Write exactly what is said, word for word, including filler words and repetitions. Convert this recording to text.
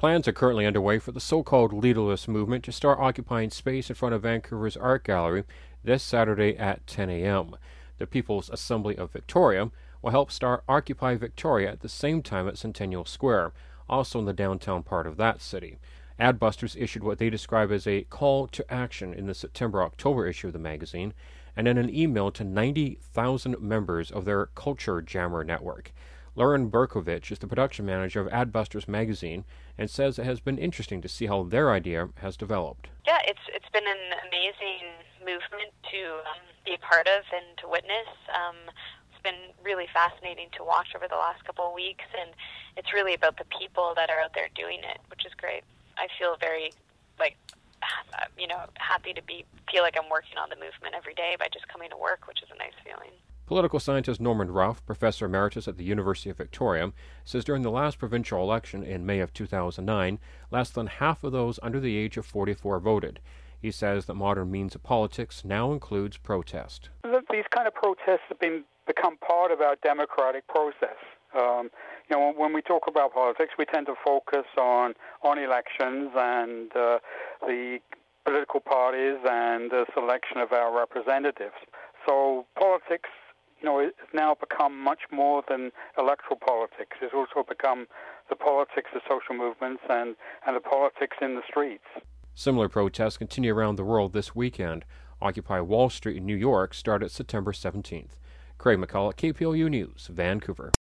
Plans are currently underway for the so-called leaderless movement to start occupying space in front of Vancouver's Art Gallery this Saturday at ten a.m. The People's Assembly of Victoria will help start Occupy Victoria at the same time at Centennial Square, also in the downtown part of that city. Adbusters issued what they describe as a call to action in the September-October issue of the magazine, and in an email to ninety thousand members of their Culture Jammer network. Lauren Berkovich is the production manager of Adbusters magazine and says it has been interesting to see how their idea has developed. Yeah, it's it's been an amazing movement to um, be a part of and to witness. Um, it's been really fascinating to watch over the last couple of weeks, and it's really about the people that are out there doing it, which is great. I feel very, like, you know, happy to be feel like I'm working on the movement every day by just coming to work, which is a nice feeling. Political scientist Norman Ruff, professor emeritus at the University of Victoria, says during the last provincial election in May of two thousand nine, less than half of those under the age of forty-four voted. He says that modern means of politics now includes protest. These kind of protests have been become part of our democratic process. Um, you know, when we talk about politics, we tend to focus on on elections and uh, the political parties and the selection of our representatives. So politics, you know, it's now become much more than electoral politics. It's also become the politics of social movements and, and the politics in the streets. Similar protests continue around the world this weekend. Occupy Wall Street in New York started September seventeenth. Craig McCullough, K P L U News, Vancouver.